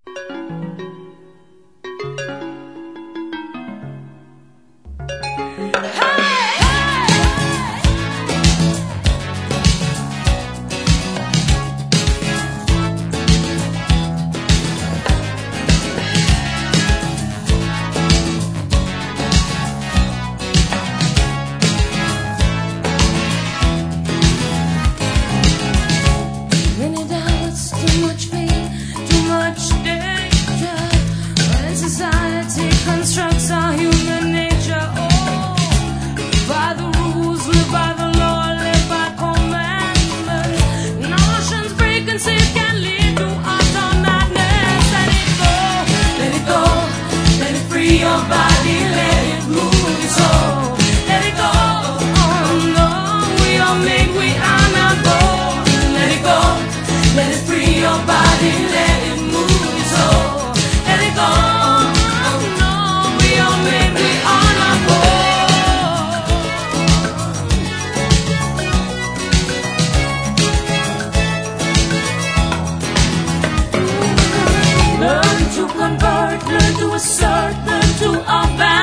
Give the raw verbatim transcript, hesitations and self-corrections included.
Many doubts, too much fear, too much danger. When society constructs our human nature, oh, by the rules, live by the law, live by commandment. Notions preconceived can lead to utter madness. Let it go, let it go, let it free your body, let it move your soul. Let it go, oh no, we are made, we are not born. Let it go, let it free your body, let it move your soul. Let it go, oh no, we are made, we are not born. Learn to convert, learn to assert, learn to abandon.